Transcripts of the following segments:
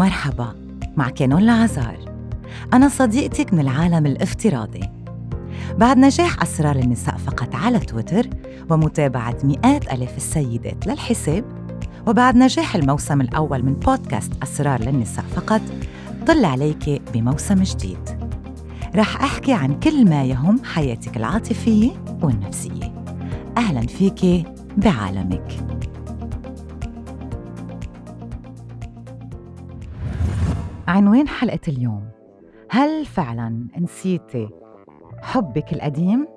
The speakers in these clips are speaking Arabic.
مرحبا، معك نولا عزار. أنا صديقتك من العالم الافتراضي. بعد نجاح أسرار النساء فقط على تويتر ومتابعة مئات ألاف السيدات للحساب، وبعد نجاح الموسم الأول من بودكاست أسرار للنساء فقط، طل عليك بموسم جديد. رح أحكي عن كل ما يهم حياتك العاطفية والنفسية. أهلاً فيك بعالمك. عنوان حلقة اليوم: هل فعلاً نسيتي حبك القديم؟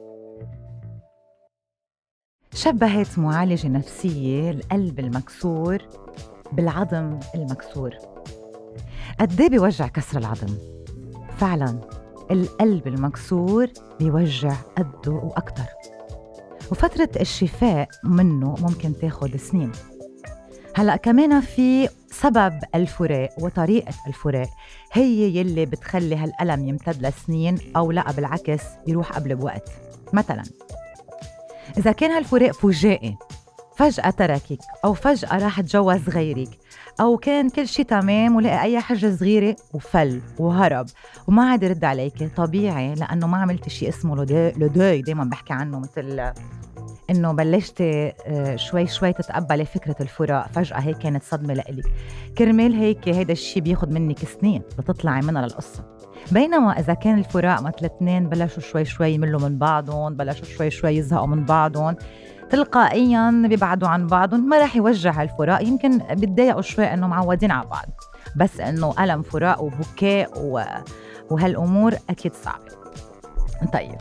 شبهت معالجة نفسية القلب المكسور بالعظم المكسور. قد ايه بيوجع كسر العظم؟ فعلاً القلب المكسور بيوجع قده وأكتر، وفترة الشفاء منه ممكن تاخد سنين. هلأ كمان في سبب الفراق وطريقة الفراق هي يلي بتخلي هالألم يمتد لسنين، أو لا بالعكس يروح قبل بوقت. مثلا إذا كان هالفراق فجائي، فجأة تركك أو فجأة راح تجوز غيرك، أو كان كل شي تمام ولقى أي حاجة صغيرة وفل وهرب وما عاد يرد عليك، طبيعي لأنه ما عملت شي اسمه لدوي. دايما بحكي عنه مثل إنه بلشت شوي شوي تتقبلي فكرة الفراق. فجأة هيك كانت صدمة لإلك، كرمال هيك هيدا الشي بياخد منك سنين لتطلعي منها للقصة. بينما إذا كان الفراق مثل اثنين بلشوا شوي شوي يملوا من بعضهم، بلشوا شوي شوي يزهقوا من بعضهم، تلقائياً بيبعدوا عن بعضهم، ما راح يوجع الفراق. يمكن بتضايقوا شوي إنه معودين على بعض، بس إنه ألم فراق وبكاء وهالأمور أكيد صعبة. طيب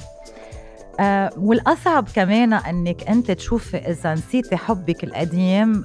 والأصعب كمان أنك أنت تشوف إذا نسيتي حبك القديم.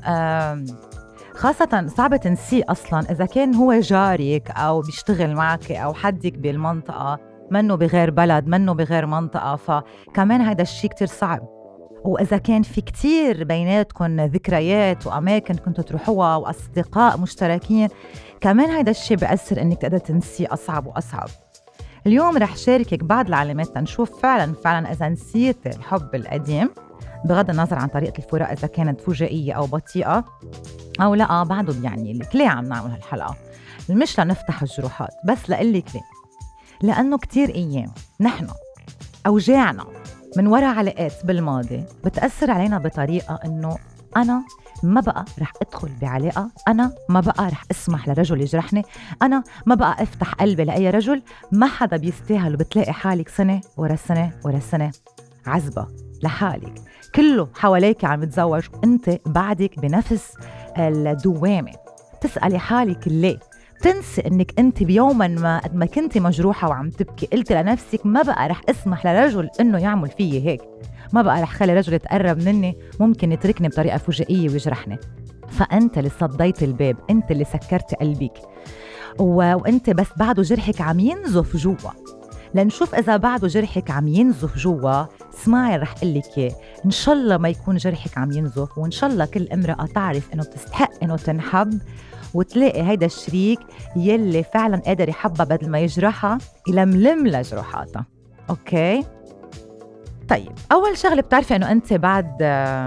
خاصة صعب تنسيه أصلاً إذا كان هو جارك أو بيشتغل معك أو حدك بالمنطقة، منه بغير بلد، منه بغير منطقة، فكمان هذا الشيء كتير صعب. وإذا كان في كتير بيناتكم ذكريات وأماكن كنتوا تروحوها وأصدقاء مشتركين، كمان هذا الشيء بيأثر إنك تقدر تنسيه أصعب وأصعب. اليوم رح شاركك بعض العلامات تنشوف فعلا إذا نسيت الحب القديم، بغض النظر عن طريقة الفراق إذا كانت فجائية أو بطيئة أو لا. بعده بيعني لك ليه عم نعمل هالحلقة؟ مش لنفتح الجروحات، بس لقلك ليه. لأنه كتير أيام نحن أوجاعنا من وراء علاقات بالماضي بتأثر علينا بطريقة إنه أنا ما بقى رح أدخل بعلاقة، أنا ما بقى رح أسمح لرجل يجرحني، أنا ما بقى أفتح قلبي لأي رجل، ما حدا بيستاهل. وبتلاقي حالك سنة ورا سنة ورا سنة عزبة لحالك، كله حواليك عم يتزوج، أنت بعدك بنفس الدوامة. تسألي حالك ليه؟ تنسي انك انت بيوما ما قد ما كنتي مجروحة وعم تبكي قلت لنفسك ما بقى رح اسمح لرجل انه يعمل فيي هيك، ما بقى رح خلي رجل يتقرب مني، ممكن يتركني بطريقة فجائية ويجرحني. فأنت اللي صديت الباب، أنت اللي سكرت قلبك، وأنت بس بعده جرحك عم ينزف جوا. لنشوف إذا بعده جرحك عم ينزف جوا. اسمعي رح قلك إن شاء الله ما يكون جرحك عم ينزف، وإن شاء الله كل امرأة تعرف إنه تستحق إنه تنحب، وتلاقي هيدا الشريك يلي فعلا قادر يحبها بدل ما يجرحها، يلملم لجروحاتها. أوكي؟ طيب أول شغلة بتعرفي إنه أنت بعد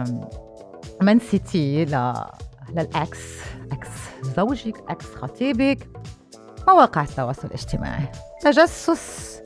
ما نسيتي للأكس، أكس زوجك، أكس خطيبك، مواقع التواصل الاجتماعي، تجسس.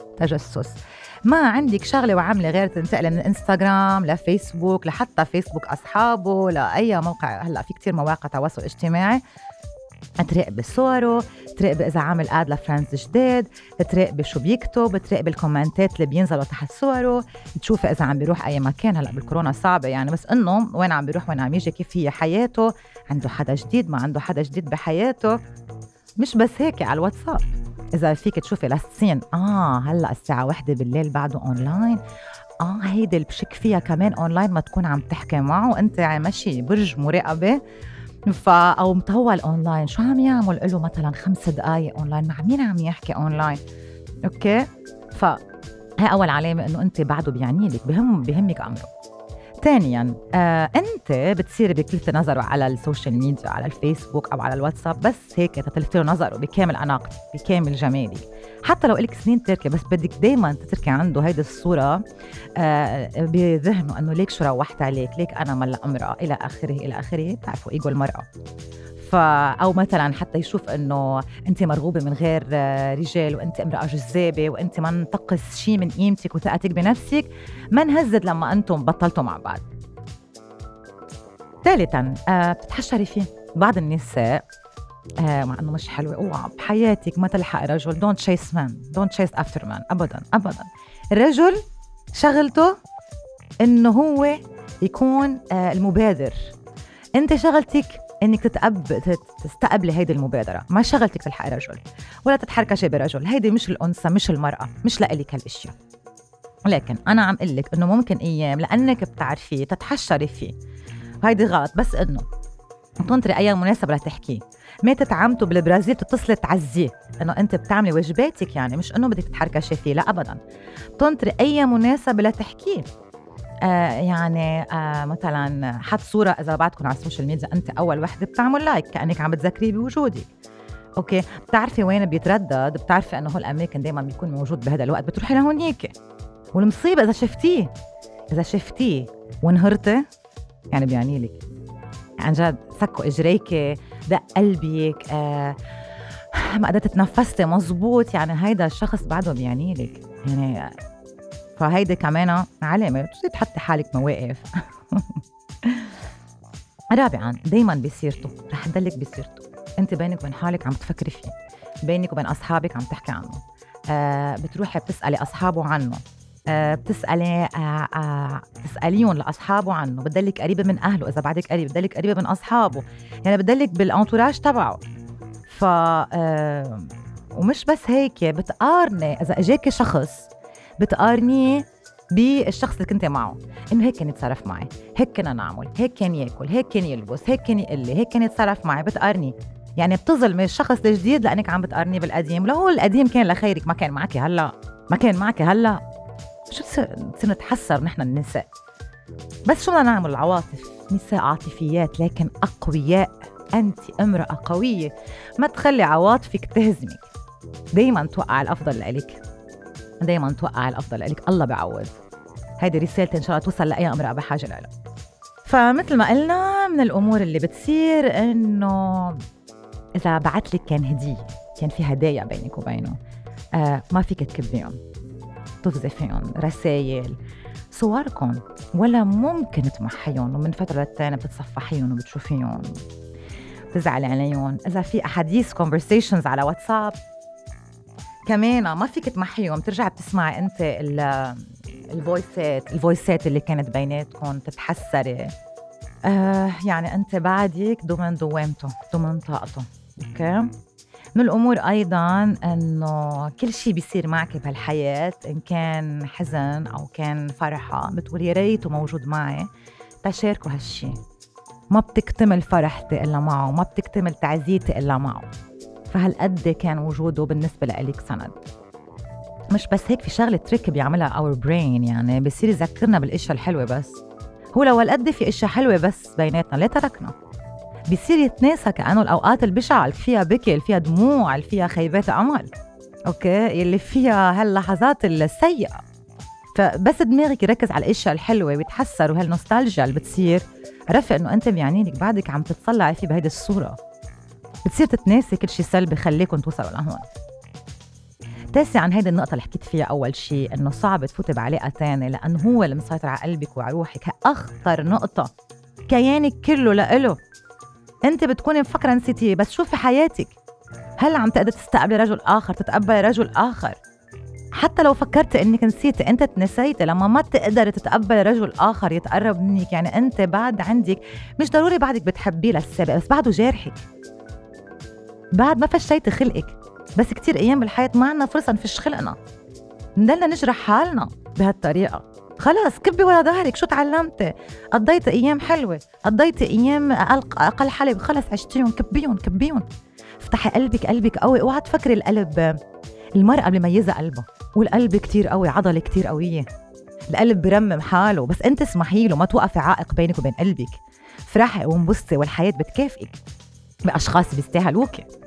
ما عندك شغلة وعاملة غير تنتقل من انستغرام لفيسبوك، لحتى فيسبوك أصحابه، لأي موقع. هلأ في كتير مواقع تواصل اجتماعي، تراقبي صوره، تراقبي إذا عامل آد لفريندز جداد، تراقبي شو بيكتب، تراقبي الكومنتات اللي بينزلوا تحت صوره، تشوفي إذا عم بيروح أي مكان. هلأ بالكورونا صعبة يعني، بس إنه وين عم بيروح، وين عم يجي، كيف هي حياته، عنده حدا جديد، ما عنده حدا جديد بحياته. مش بس هيك، على الواتساب إذا فيك تشوفي للسين، هلأ الساعة 1 بالليل بعده أونلاين، هيدي اللي بشك فيها كمان أونلاين، ما تكون عم تحكي معه وأنت ماشي برج مراقبة أو مطول أونلاين. شو عم يعمل؟ له مثلا 5 دقايق أونلاين، مع مين عم يحكي أونلاين؟ أوكي، فهي أول علامة إنه أنت بعده بيعنيلك، بهمك أمره. ثانياً أنت بتصير بتلفت نظره على السوشيال ميديا، على الفيسبوك أو على الواتساب، بس هيك تلفت نظره بكامل أناقتك، بكامل جمالك، حتى لو إلك سنين تركي، بس بدك دايماً تتركي عنده هيدا الصورة بذهنه أنه ليك شو روحت عليك، ليك أنا ملا امرأة، إلى آخره إلى آخره. بتعرفوا إيجو المرأة. أو مثلا حتى يشوف إنه أنت مرغوبة من غير رجال وأنت امرأة جذابة وأنت ما نتقص شيء من قيمتك وثقتك بنفسك، ما نهزت لما أنتم بطلتوا مع بعض. ثالثا بتتحشري فيه. بعض النساء مع أنه مش حلوة، اوعى بحياتك ما تلحق رجل. don't chase man, don't chase after man. أبدا أبدا. الرجل شغلته إنه هو يكون المبادر. أنت شغلتك إنك تستقبلي هيدي المبادرة، ما شغلتك تلحق رجل ولا تتحركشي برجل. هيدي مش الأنثى، مش المرأة، مش لإلك هالاشياء. لكن أنا عم قلك إنه ممكن أيام لأنك بتعرفيه تتحشري فيه، هيدي غلط. بس إنه تنطري أي مناسبة لتحكيه. ما تتعامتوا بالبرازيل تتصلي تعزيه إنه أنت بتعملي واجباتك، يعني مش إنه بدك تتحركشي فيه، لا أبدا. تنطري أي مناسبة لتحكيه. يعني مثلا حط صورة إذا بعدكم على السوشيال ميديا، أنت أول وحدة بتعمل لايك كأنك عم بتذكريه بوجودك. أوكي، بتعرفي وين بيتردد، بتعرفي أنه هو الأماكن دايما بيكون موجود بهذا الوقت، بتروحي لهونيك. والمصيبة إذا شفتيه ونهرتي، يعني بيعني لك عن جد سكوا إجريك، دق قلبك، ما قدرت تتنفستي مزبوط، يعني هيدا الشخص بعده بيعني لك. يعني فهيدي كمان علامة تصير تحطي حالك مواقف. رابعا دايما بسيرته، رح تدلك بسيرته. انت بينك وبين حالك عم تفكري فيه، بينك وبين أصحابك عم تحكي عنه، بتروحي بتسألي أصحابه عنه، تسأليهم لأصحابه عنه، بتدلك قريبة من أهله. إذا بعدك قريب بتدلك قريبة من أصحابه، يعني بتدلك بالأنتوراج تبعه. ومش بس هيك، بتقارني. إذا اجاك شخص بتقارنيه بالشخص اللي كنت معه، إنه هيك كان يتصرف معي، هيك كنا نعمل، هيك كان يأكل، هيك كان يلبس، هيك كان يقلي، هيك كان يتصرف معي. بتقارني، يعني بتظلمي الشخص الجديد لأنك عم بتقارنيه بالقديم. لو هو القديم كان لخيرك، ما كان معك هلأ، ما كان معك هلأ. شو تصير نتحسر نحن النساء؟ بس شو بدنا نعمل؟ العواطف، نساء عاطفيات لكن أقوياء. أنت امرأة قوية، ما تخلي عواطفك تهزمك. دايما توقع الأفضل لإلك، دايما توقع الأفضل لإلك، الله بعوض. هيدي رسالة إن شاء الله توصل لأي امرأة بحاجة لها. فمثل ما قلنا، من الأمور اللي بتصير إنه إذا بعتلك كان هدية، كان في هدايا بينك وبينه، ما فيك تكبيهم، تفزي فيهم، رسائل، صوركم، ولا ممكن تمحيهم، ومن فترة للتانية بتتصفحيهم وبتشوفيهم، بتزعلي عليهم. إذا في أحاديث conversations على واتساب كمان ما فيك تمحيهم، ترجع بتسمعي أنت الفويسات اللي كانت بيناتكم، تتحسري. يعني أنت بعدك ضمن دوامته، ضمن طاقته. أوكي. من الأمور أيضاً أنه كل شيء بيصير معك بهالحياة، إن كان حزن أو كان فرحة، بتقول يا ريته موجود معي تشاركوا هالشي. ما بتكتمل فرحتي إلا معه، ما بتكتمل تعزيتي إلا معه. فهالقد كان وجوده بالنسبة لإليك سند. مش بس هيك، في شغلة تريك بيعملها our brain، يعني بيصير يذكرنا بالإشياء الحلوة. بس هو لو هالقد في إشياء حلوة بس بيناتنا، ليه تركنا؟ بيصير يتناسى كأنه الأوقات البشعة اللي فيها بكي، اللي فيها دموع، اللي فيها خيبات أمل، أوكي، اللي فيها هاللحظات السيئة. فبس دماغك يركز على الأشياء الحلوة ويتحسر، وهالنوستالجيا اللي بتصير، عرفي إنه أنت بيعنيلك بعدك عم تتصلعي فيه بهيدي الصورة، بتصير تتناسي كل شيء سلبي خليكم توصلوا لهون. تاسعاً هيدي النقطة اللي حكيت فيها أول شيء، إنه صعب تفوتي بعلاقة تانية لأنه هو اللي مسيطر على قلبك وعلى روحك. أخطر نقطة، كيانك كله لإله. أنت بتكوني مفكرة نسيتيه، بس شوفي حياتك، هل عم تقدر تستقبلي رجل آخر، تتقبلي رجل آخر؟ حتى لو فكرتي إنك نسيتي، أنت تنسيتي لما ما تقدر تتقبلي رجل آخر يتقرب منك. يعني أنت بعد عندك، مش ضروري بعدك بتحبيه للسابق، بس بعده جارحك، بعد ما فشيتي خلقك. بس كتير أيام بالحياة ما عنا فرصة نفش خلقنا، نضلنا نجرح حالنا بهالطريقة. خلاص كبي ورا ظهرك، شو تعلمتي؟ قضيت أيام حلوة، قضيت أيام أقل حلب، خلص عشتيهم، كبيهم. افتحي قلبك قوي. اوعى تفكري القلب، المرأة بميزة قلبها، والقلب كتير قوي، عضلة كتير قوية، القلب برمم حاله. بس انت اسمحي له، ما توقفي عائق بينك وبين قلبك. فرحي وانبسطي، والحياة بتكافئك بأشخاص بيستاهلوك.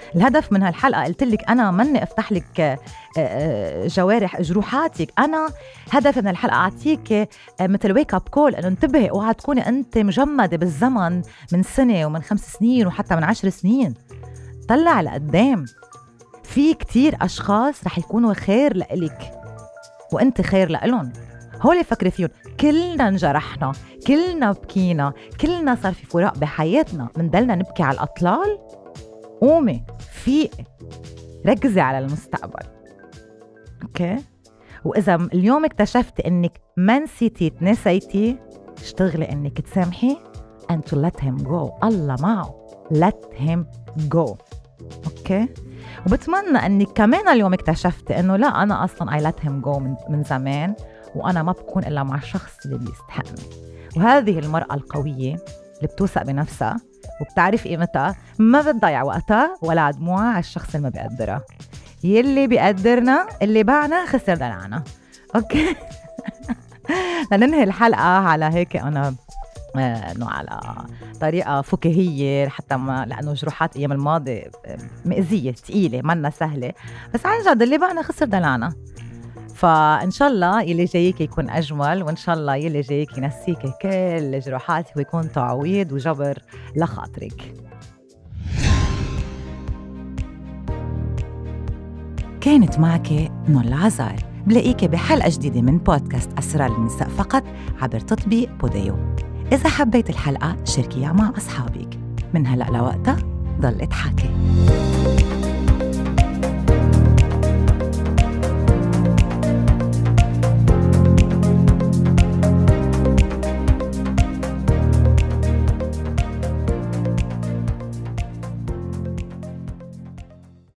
الهدف من هالحلقة قلت لك أنا مني أفتح لك جوارح جروحاتك، أنا هدف من الحلقة أعطيك مثل ويك أب كول إنه انتبهي، اوعى تكوني أنت مجمدة بالزمن من سنة ومن 5 سنين وحتى من 10 سنين. طلع لقدام، في كتير أشخاص رح يكونوا خير لإلك وأنت خير لإلهم. هولي فكري فيهم، كلنا انجرحنا، كلنا بكينا، كلنا صار في فراق بحياتنا، من دلنا نبكي على الأطلال؟ قومي فيقي، ركزي على المستقبل. اوكي؟ وإذا اليوم اكتشفتي إنك ما نسيتي تنسيتي، اشتغلي إنك تسامحي and to let him go. الله معه، let him go. اوكي؟ وبتمنى انك كمان اليوم اكتشفتي انه لا، انا اصلا I let him go من زمان، وانا ما بكون الا مع الشخص اللي بيستحقني. وهذه المرأة القوية اللي بتوثق بنفسها وبتعرف قيمتها، ما بتضيع وقتها ولا دموعها على الشخص اللي ما بيقدرها. يلي بيقدرنا، اللي باعنا خسر دلعنا. اوكي. لننهي الحلقة على هيك، انا انه على طريقه فكاهيه، حتى ما لانه جروحات ايام الماضي مأزيه ثقيله منا سهله، بس عن جد اللي بعنا خسر دلعنا. فان شاء الله يلي جايك يكون اجمل، وان شاء الله يلي جايك ينسيك كل جروحاتك ويكون تعويض وجبر لخاطرك. كانت معك نولا عزار. بلاقيك بحلقه جديده من بودكاست اسرار النساء فقط عبر تطبيق بوديو. إذا حبيت الحلقة شاركيها مع أصحابك. من هلأ لوقتها ضل اضحكي.